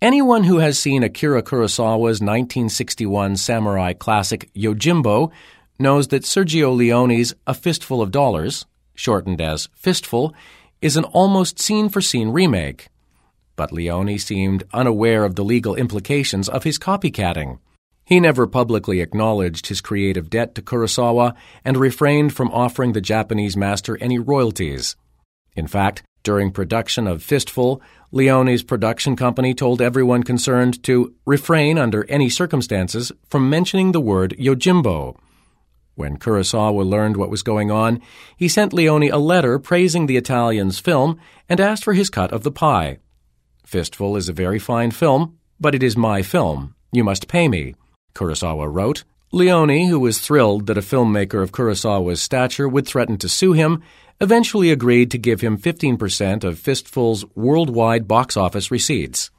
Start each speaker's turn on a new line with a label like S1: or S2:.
S1: Anyone who has seen Akira Kurosawa's 1961 samurai classic Yojimbo knows that Sergio Leone's A Fistful of Dollars, shortened as Fistful, is an almost scene-for-scene remake. But Leone seemed unaware of the legal implications of his copycatting. He never publicly acknowledged his creative debt to Kurosawa and refrained from offering the Japanese master any royalties. In fact, during production of Fistful, Leone's production company told everyone concerned to refrain under any circumstances from mentioning the word Yojimbo. When Kurosawa learned what was going on, he sent Leone a letter praising the Italian's film and asked for his cut of the pie. Fistful is a very fine film, but it is my film. You must pay me, Kurosawa wrote. Leone, who was thrilled that a filmmaker of Kurosawa's stature would threaten to sue him, eventually agreed to give him 15% of Fistful's worldwide box office receipts.